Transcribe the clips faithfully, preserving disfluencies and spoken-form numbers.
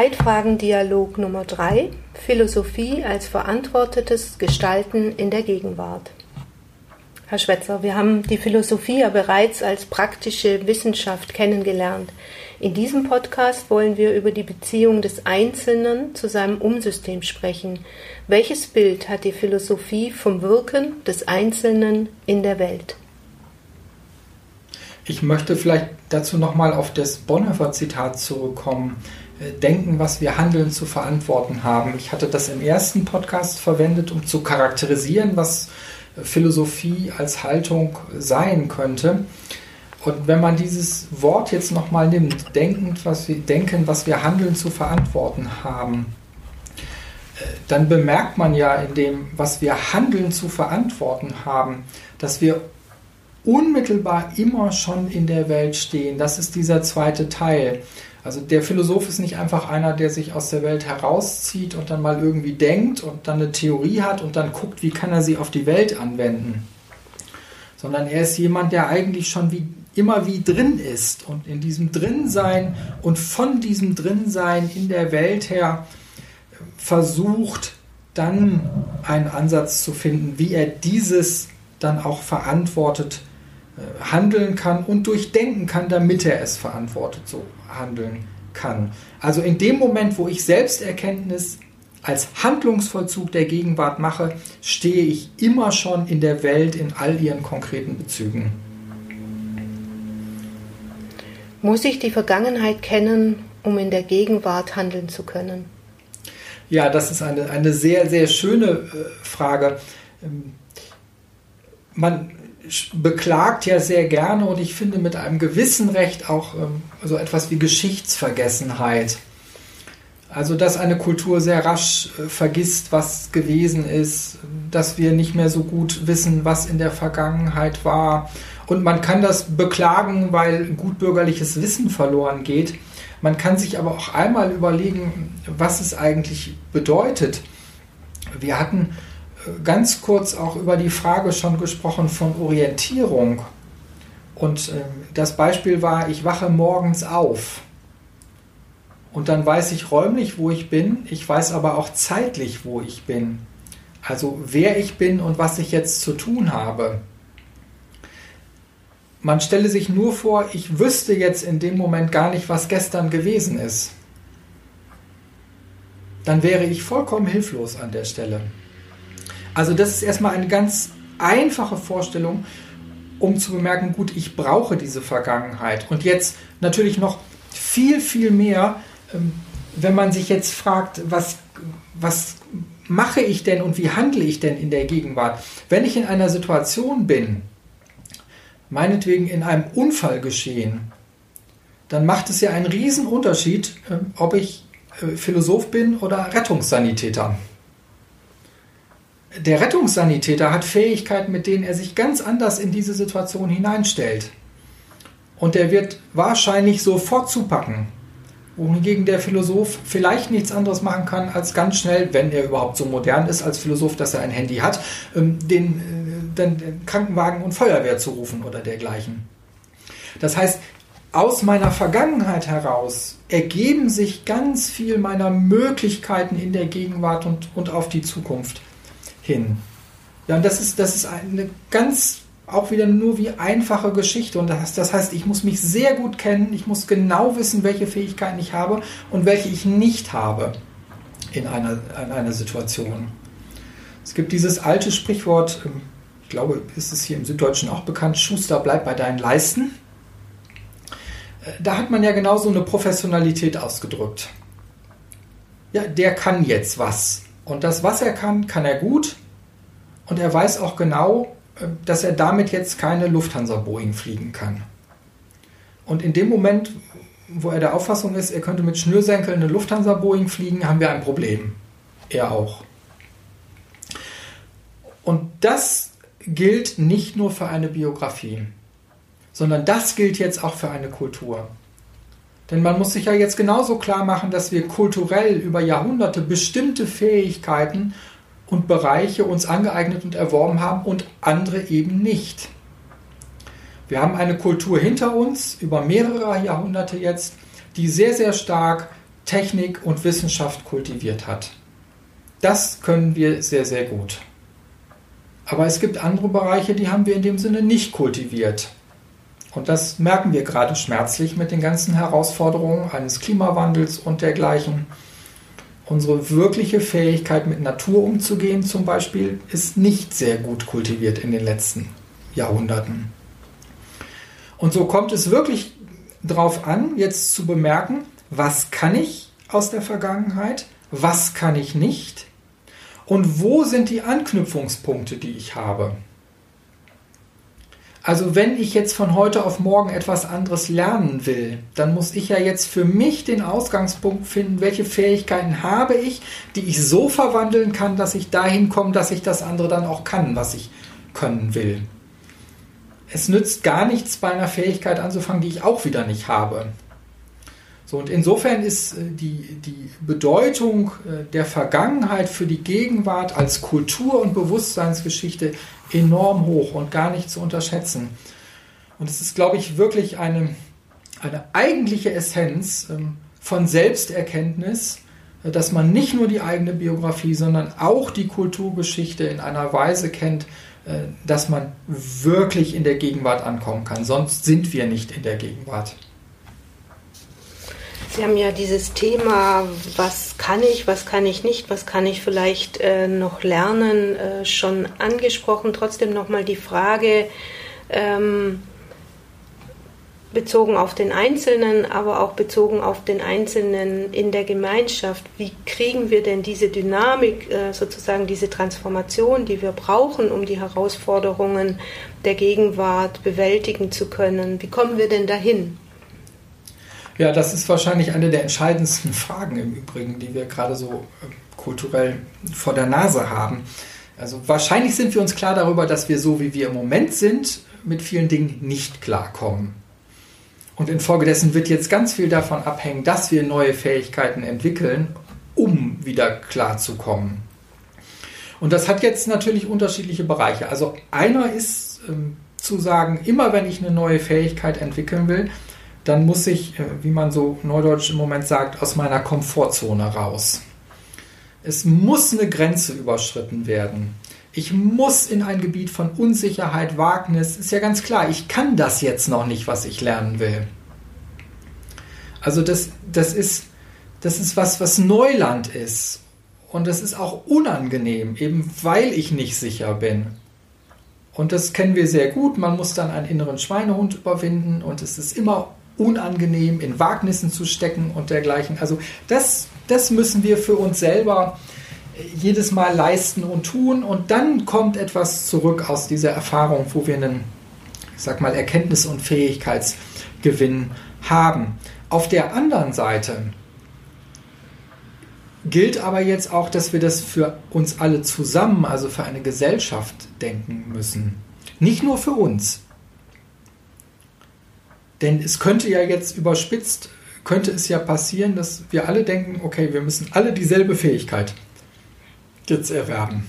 Leitfragendialog Nummer drei: Philosophie als verantwortetes Gestalten in der Gegenwart. Herr Schwetzer, wir haben die Philosophie ja bereits als praktische Wissenschaft kennengelernt. In diesem Podcast wollen wir über die Beziehung des Einzelnen zu seinem Umsystem sprechen. Welches Bild hat die Philosophie vom Wirken des Einzelnen in der Welt? Ich möchte vielleicht dazu nochmal auf das Bonhoeffer-Zitat zurückkommen. Denken, was wir handeln, zu verantworten haben. Ich hatte das im ersten Podcast verwendet, um zu charakterisieren, was Philosophie als Haltung sein könnte. Und wenn man dieses Wort jetzt nochmal nimmt, denkend, was wir denken, was wir handeln, zu verantworten haben, dann bemerkt man ja in dem, was wir handeln, zu verantworten haben, dass wir unmittelbar immer schon in der Welt stehen. Das ist dieser zweite Teil. Also der Philosoph ist nicht einfach einer, der sich aus der Welt herauszieht und dann mal irgendwie denkt und dann eine Theorie hat und dann guckt, wie kann er sie auf die Welt anwenden. Sondern er ist jemand, der eigentlich schon wie, immer wie drin ist und in diesem Drinsein und von diesem Drinsein in der Welt her versucht, dann einen Ansatz zu finden, wie er dieses dann auch verantwortet handeln kann und durchdenken kann, damit er es verantwortet so handeln kann. Also in dem Moment, wo ich Selbsterkenntnis als Handlungsvollzug der Gegenwart mache, stehe ich immer schon in der Welt in all ihren konkreten Bezügen. Muss ich die Vergangenheit kennen, um in der Gegenwart handeln zu können? Ja, das ist eine, eine sehr, sehr schöne äh, Frage. Ähm, man beklagt ja sehr gerne und ich finde mit einem gewissen Recht auch ähm, so etwas wie Geschichtsvergessenheit. Also dass eine Kultur sehr rasch äh, vergisst, was gewesen ist, dass wir nicht mehr so gut wissen, was in der Vergangenheit war. Und man kann das beklagen, weil gutbürgerliches Wissen verloren geht. Man kann sich aber auch einmal überlegen, was es eigentlich bedeutet. Wir hatten ganz kurz auch über die Frage schon gesprochen von Orientierung. Und äh, das Beispiel war, ich wache morgens auf. Und dann weiß ich räumlich, wo ich bin. Ich weiß aber auch zeitlich, wo ich bin. Also wer ich bin und was ich jetzt zu tun habe. Man stelle sich nur vor, ich wüsste jetzt in dem Moment gar nicht, was gestern gewesen ist. Dann wäre ich vollkommen hilflos an der Stelle. Also das ist erstmal eine ganz einfache Vorstellung, um zu bemerken, gut, ich brauche diese Vergangenheit. Und jetzt natürlich noch viel, viel mehr, wenn man sich jetzt fragt, was, was mache ich denn und wie handle ich denn in der Gegenwart? Wenn ich in einer Situation bin, meinetwegen in einem Unfall geschehen, dann macht es ja einen riesen Unterschied, ob ich Philosoph bin oder Rettungssanitäter. Der Rettungssanitäter hat Fähigkeiten, mit denen er sich ganz anders in diese Situation hineinstellt. Und der wird wahrscheinlich sofort zupacken. Wohingegen der Philosoph vielleicht nichts anderes machen kann, als ganz schnell, wenn er überhaupt so modern ist als Philosoph, dass er ein Handy hat, den, den Krankenwagen und Feuerwehr zu rufen oder dergleichen. Das heißt, aus meiner Vergangenheit heraus ergeben sich ganz viel meiner Möglichkeiten in der Gegenwart und, und auf die Zukunft hin. Ja, und das ist, das ist eine ganz, auch wieder nur wie einfache Geschichte. Und das, das heißt, ich muss mich sehr gut kennen, ich muss genau wissen, welche Fähigkeiten ich habe und welche ich nicht habe in einer, in einer Situation. Es gibt dieses alte Sprichwort, ich glaube, ist es hier im Süddeutschen auch bekannt, Schuster, bleib bei deinen Leisten. Da hat man ja genau so eine Professionalität ausgedrückt. Ja, der kann jetzt was. Und das, was er kann, kann er gut. Und er weiß auch genau, dass er damit jetzt keine Lufthansa-Boeing fliegen kann. Und in dem Moment, wo er der Auffassung ist, er könnte mit Schnürsenkeln eine Lufthansa-Boeing fliegen, haben wir ein Problem. Er auch. Und das gilt nicht nur für eine Biografie, sondern das gilt jetzt auch für eine Kultur. Denn man muss sich ja jetzt genauso klar machen, dass wir kulturell über Jahrhunderte bestimmte Fähigkeiten und Bereiche uns angeeignet und erworben haben und andere eben nicht. Wir haben eine Kultur hinter uns, über mehrere Jahrhunderte jetzt, die sehr, sehr stark Technik und Wissenschaft kultiviert hat. Das können wir sehr, sehr gut. Aber es gibt andere Bereiche, die haben wir in dem Sinne nicht kultiviert. Und das merken wir gerade schmerzlich mit den ganzen Herausforderungen eines Klimawandels und dergleichen. Unsere wirkliche Fähigkeit, mit Natur umzugehen zum Beispiel, ist nicht sehr gut kultiviert in den letzten Jahrhunderten. Und so kommt es wirklich darauf an, jetzt zu bemerken, was kann ich aus der Vergangenheit, was kann ich nicht und wo sind die Anknüpfungspunkte, die ich habe. Also wenn ich jetzt von heute auf morgen etwas anderes lernen will, dann muss ich ja jetzt für mich den Ausgangspunkt finden, welche Fähigkeiten habe ich, die ich so verwandeln kann, dass ich dahin komme, dass ich das andere dann auch kann, was ich können will. Es nützt gar nichts, bei einer Fähigkeit anzufangen, die ich auch wieder nicht habe. So, und insofern ist die, die Bedeutung der Vergangenheit für die Gegenwart als Kultur- und Bewusstseinsgeschichte enorm hoch und gar nicht zu unterschätzen. Und es ist, glaube ich, wirklich eine, eine eigentliche Essenz von Selbsterkenntnis, dass man nicht nur die eigene Biografie, sondern auch die Kulturgeschichte in einer Weise kennt, dass man wirklich in der Gegenwart ankommen kann. Sonst sind wir nicht in der Gegenwart. Sie haben ja dieses Thema, was kann ich, was kann ich nicht, was kann ich vielleicht äh, noch lernen, äh, schon angesprochen. Trotzdem nochmal die Frage, ähm, bezogen auf den Einzelnen, aber auch bezogen auf den Einzelnen in der Gemeinschaft. Wie kriegen wir denn diese Dynamik, äh, sozusagen diese Transformation, die wir brauchen, um die Herausforderungen der Gegenwart bewältigen zu können? Wie kommen wir denn dahin? Ja, das ist wahrscheinlich eine der entscheidendsten Fragen im Übrigen, die wir gerade so kulturell vor der Nase haben. Also wahrscheinlich sind wir uns klar darüber, dass wir so, wie wir im Moment sind, mit vielen Dingen nicht klarkommen. Und infolgedessen wird jetzt ganz viel davon abhängen, dass wir neue Fähigkeiten entwickeln, um wieder klarzukommen. Und das hat jetzt natürlich unterschiedliche Bereiche. Also einer ist ähm, zu sagen, immer wenn ich eine neue Fähigkeit entwickeln will, dann muss ich, wie man so neudeutsch im Moment sagt, aus meiner Komfortzone raus. Es muss eine Grenze überschritten werden. Ich muss in ein Gebiet von Unsicherheit, Wagnis. Ist ja ganz klar, ich kann das jetzt noch nicht, was ich lernen will. Also das, das ist, das ist was, was Neuland ist. Und das ist auch unangenehm, eben weil ich nicht sicher bin. Und das kennen wir sehr gut. Man muss dann einen inneren Schweinehund überwinden und es ist immer unangenehm, in Wagnissen zu stecken und dergleichen. Also das, das müssen wir für uns selber jedes Mal leisten und tun und dann kommt etwas zurück aus dieser Erfahrung, wo wir einen, ich sag mal, Erkenntnis- und Fähigkeitsgewinn haben. Auf der anderen Seite gilt aber jetzt auch, dass wir das für uns alle zusammen, also für eine Gesellschaft denken müssen. Nicht nur für uns. Denn es könnte ja jetzt überspitzt, könnte es ja passieren, dass wir alle denken, okay, wir müssen alle dieselbe Fähigkeit jetzt erwerben.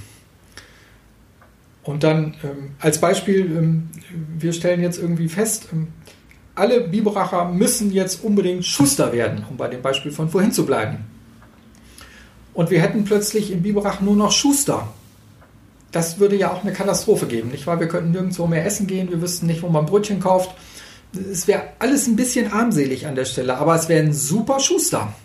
Und dann ähm, als Beispiel, ähm, wir stellen jetzt irgendwie fest, ähm, alle Biberacher müssen jetzt unbedingt Schuster werden, um bei dem Beispiel von vorhin zu bleiben. Und wir hätten plötzlich in Biberach nur noch Schuster. Das würde ja auch eine Katastrophe geben, nicht wahr? Wir könnten nirgendwo mehr essen gehen, wir wüssten nicht, wo man Brötchen kauft. Es wäre alles ein bisschen armselig an der Stelle, aber es wäre ein super Schuster.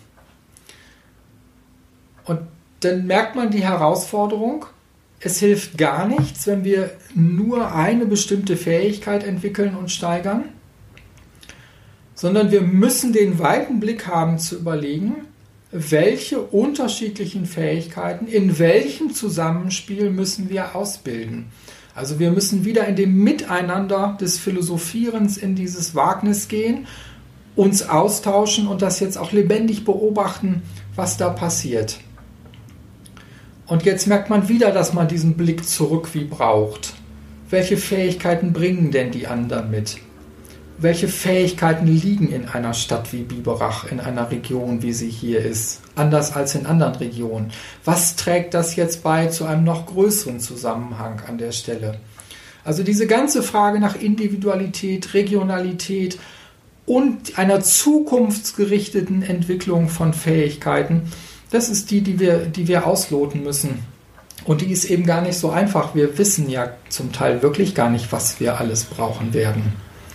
Und dann merkt man die Herausforderung, es hilft gar nichts, wenn wir nur eine bestimmte Fähigkeit entwickeln und steigern, sondern wir müssen den weiten Blick haben zu überlegen, welche unterschiedlichen Fähigkeiten, in welchem Zusammenspiel müssen wir ausbilden. Also wir müssen wieder in dem Miteinander des Philosophierens in dieses Wagnis gehen, uns austauschen und das jetzt auch lebendig beobachten, was da passiert. Und jetzt merkt man wieder, dass man diesen Blick zurück wie braucht. Welche Fähigkeiten bringen denn die anderen mit? Welche Fähigkeiten liegen in einer Stadt wie Biberach, in einer Region, wie sie hier ist, anders als in anderen Regionen? Was trägt das jetzt bei zu einem noch größeren Zusammenhang an der Stelle? Also diese ganze Frage nach Individualität, Regionalität und einer zukunftsgerichteten Entwicklung von Fähigkeiten. Das ist die, die wir, die wir ausloten müssen. Und die ist eben gar nicht so einfach. Wir wissen ja zum Teil wirklich gar nicht, was wir alles brauchen werden.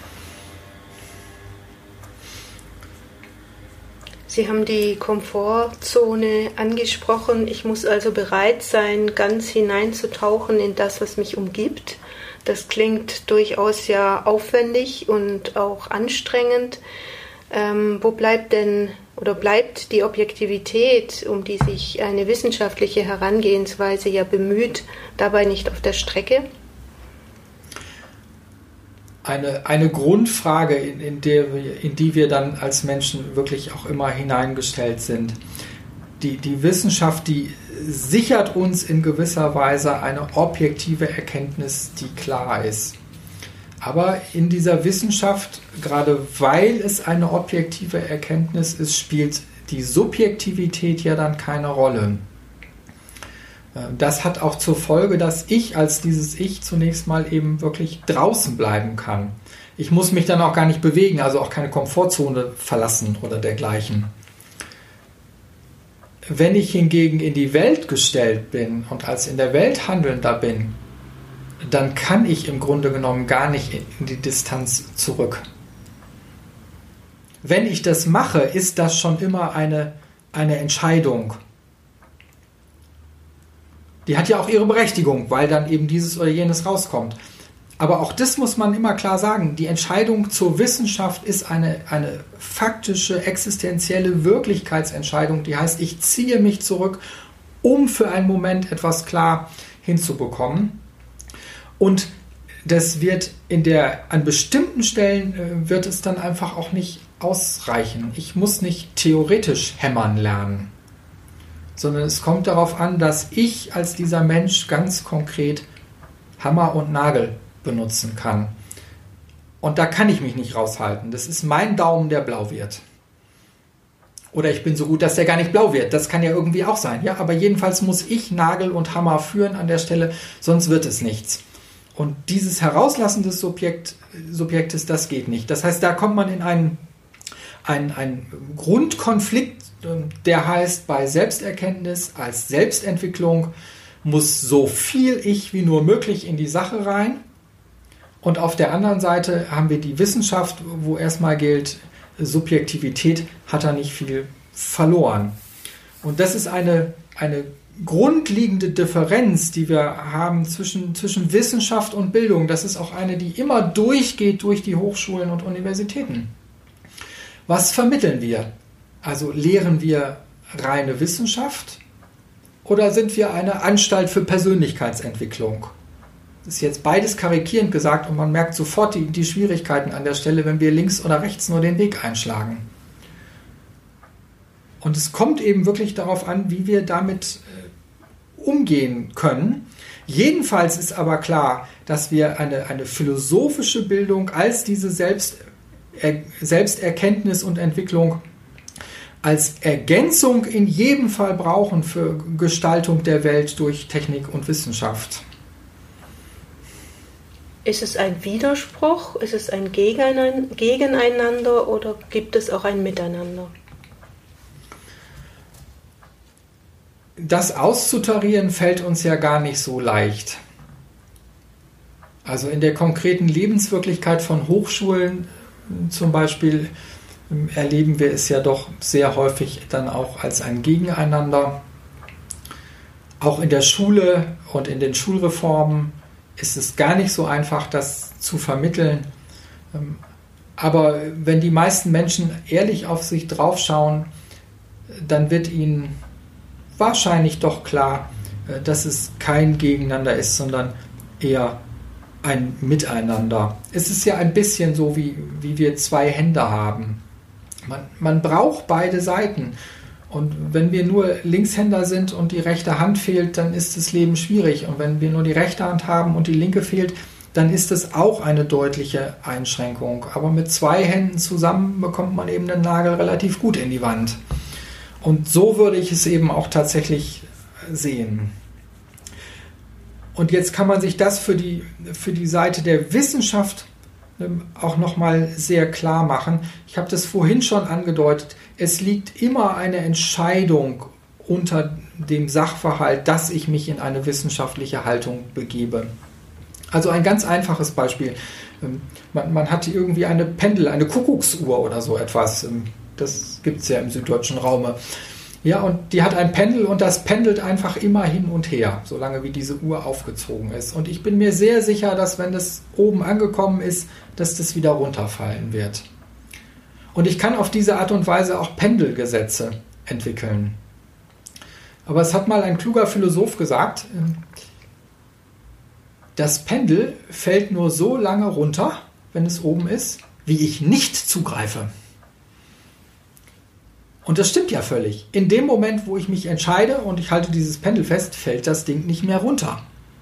Sie haben die Komfortzone angesprochen. Ich muss also bereit sein, ganz hineinzutauchen in das, was mich umgibt. Das klingt durchaus ja aufwendig und auch anstrengend. Ähm, wo bleibt denn oder bleibt die Objektivität, um die sich eine wissenschaftliche Herangehensweise ja bemüht, dabei nicht auf der Strecke? Eine, eine Grundfrage, in, in, der wir, in die wir dann als Menschen wirklich auch immer hineingestellt sind. Die, die Wissenschaft, die sichert uns in gewisser Weise eine objektive Erkenntnis, die klar ist. Aber in dieser Wissenschaft, gerade weil es eine objektive Erkenntnis ist, spielt die Subjektivität ja dann keine Rolle. Das hat auch zur Folge, dass ich als dieses Ich zunächst mal eben wirklich draußen bleiben kann. Ich muss mich dann auch gar nicht bewegen, also auch keine Komfortzone verlassen oder dergleichen. Wenn ich hingegen in die Welt gestellt bin und als in der Welt Handelnder bin, dann kann ich im Grunde genommen gar nicht in die Distanz zurück. Wenn ich das mache, ist das schon immer eine, eine Entscheidung. Die hat ja auch ihre Berechtigung, weil dann eben dieses oder jenes rauskommt. Aber auch das muss man immer klar sagen. Die Entscheidung zur Wissenschaft ist eine, eine faktische, existenzielle Wirklichkeitsentscheidung. Die heißt, ich ziehe mich zurück, um für einen Moment etwas klar hinzubekommen. Und das wird in der, an bestimmten Stellen äh, wird es dann einfach auch nicht ausreichen. Ich muss nicht theoretisch hämmern lernen, sondern es kommt darauf an, dass ich als dieser Mensch ganz konkret Hammer und Nagel benutzen kann. Und da kann ich mich nicht raushalten. Das ist mein Daumen, der blau wird. Oder ich bin so gut, dass der gar nicht blau wird. Das kann ja irgendwie auch sein. Ja, aber jedenfalls muss ich Nagel und Hammer führen an der Stelle, sonst wird es nichts. Und dieses Herauslassen des Subjekt, Subjektes, das geht nicht. Das heißt, da kommt man in einen, einen, einen Grundkonflikt, der heißt, bei Selbsterkenntnis als Selbstentwicklung muss so viel ich wie nur möglich in die Sache rein. Und auf der anderen Seite haben wir die Wissenschaft, wo erstmal gilt, Subjektivität hat da nicht viel verloren. Und das ist eine, eine grundlegende Differenz, die wir haben zwischen, zwischen Wissenschaft und Bildung. Das ist auch eine, die immer durchgeht durch die Hochschulen und Universitäten. Was vermitteln wir? Also lehren wir reine Wissenschaft oder sind wir eine Anstalt für Persönlichkeitsentwicklung? Das ist jetzt beides karikierend gesagt und man merkt sofort die, die Schwierigkeiten an der Stelle, wenn wir links oder rechts nur den Weg einschlagen. Und es kommt eben wirklich darauf an, wie wir damit äh, umgehen können. Jedenfalls ist aber klar, dass wir eine, eine philosophische Bildung als diese Selbst, er, Selbsterkenntnis und Entwicklung als Ergänzung in jedem Fall brauchen für Gestaltung der Welt durch Technik und Wissenschaft. Ist es ein Widerspruch? Ist es ein Gegeneinander oder gibt es auch ein Miteinander? Das auszutarieren fällt uns ja gar nicht so leicht. Also in der konkreten Lebenswirklichkeit von Hochschulen zum Beispiel erleben wir es ja doch sehr häufig dann auch als ein Gegeneinander. Auch in der Schule und in den Schulreformen ist es gar nicht so einfach, das zu vermitteln. Aber wenn die meisten Menschen ehrlich auf sich draufschauen, dann wird ihnen wahrscheinlich doch klar, dass es kein Gegeneinander ist, sondern eher ein Miteinander. Es ist ja ein bisschen so, wie, wie wir zwei Hände haben. Man, man braucht beide Seiten. Und wenn wir nur Linkshänder sind und die rechte Hand fehlt, dann ist das Leben schwierig. Und wenn wir nur die rechte Hand haben und die linke fehlt, dann ist es auch eine deutliche Einschränkung. Aber mit zwei Händen zusammen bekommt man eben den Nagel relativ gut in die Wand. Und so würde ich es eben auch tatsächlich sehen. Und jetzt kann man sich das für die, für die Seite der Wissenschaft auch nochmal sehr klar machen. Ich habe das vorhin schon angedeutet. Es liegt immer eine Entscheidung unter dem Sachverhalt, dass ich mich in eine wissenschaftliche Haltung begebe. Also ein ganz einfaches Beispiel. Man, man hat irgendwie eine Pendel, eine Kuckucksuhr oder so etwas. Das gibt es ja im süddeutschen Raume. Ja, und die hat ein Pendel und das pendelt einfach immer hin und her, solange wie diese Uhr aufgezogen ist. Und ich bin mir sehr sicher, dass wenn das oben angekommen ist, dass das wieder runterfallen wird. Und ich kann auf diese Art und Weise auch Pendelgesetze entwickeln. Aber es hat mal ein kluger Philosoph gesagt, das Pendel fällt nur so lange runter, wenn es oben ist, wie ich nicht zugreife. Und das stimmt ja völlig. In dem Moment, wo ich mich entscheide und ich halte dieses Pendel fest, fällt das Ding nicht mehr runter.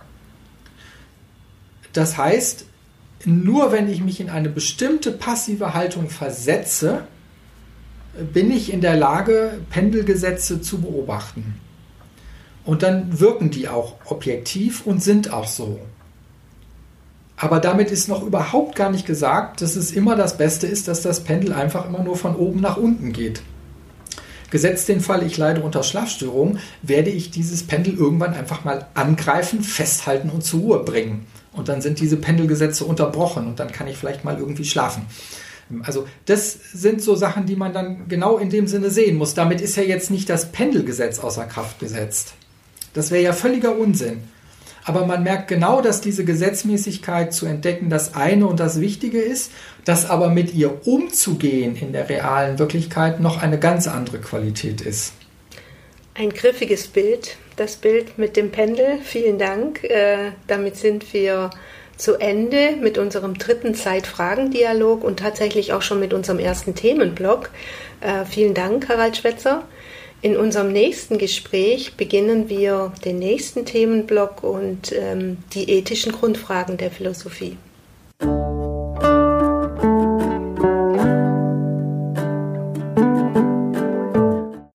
Das heißt, nur wenn ich mich in eine bestimmte passive Haltung versetze, bin ich in der Lage, Pendelgesetze zu beobachten. Und dann wirken die auch objektiv und sind auch so. Aber damit ist noch überhaupt gar nicht gesagt, dass es immer das Beste ist, dass das Pendel einfach immer nur von oben nach unten geht. Gesetzt den Fall, ich leide unter Schlafstörungen, werde ich dieses Pendel irgendwann einfach mal angreifen, festhalten und zur Ruhe bringen. Und dann sind diese Pendelgesetze unterbrochen und dann kann ich vielleicht mal irgendwie schlafen. Also das sind so Sachen, die man dann genau in dem Sinne sehen muss. Damit ist ja jetzt nicht das Pendelgesetz außer Kraft gesetzt. Das wäre ja völliger Unsinn. Aber man merkt genau, dass diese Gesetzmäßigkeit zu entdecken das eine und das Wichtige ist, dass aber mit ihr umzugehen in der realen Wirklichkeit noch eine ganz andere Qualität ist. Ein griffiges Bild, das Bild mit dem Pendel. Vielen Dank. Äh, damit sind wir zu Ende mit unserem dritten Zeit-Fragen-Dialog und tatsächlich auch schon mit unserem ersten Themenblock. Äh, vielen Dank, Harald Schwetzer. In unserem nächsten Gespräch beginnen wir den nächsten Themenblock und ähm, die ethischen Grundfragen der Philosophie.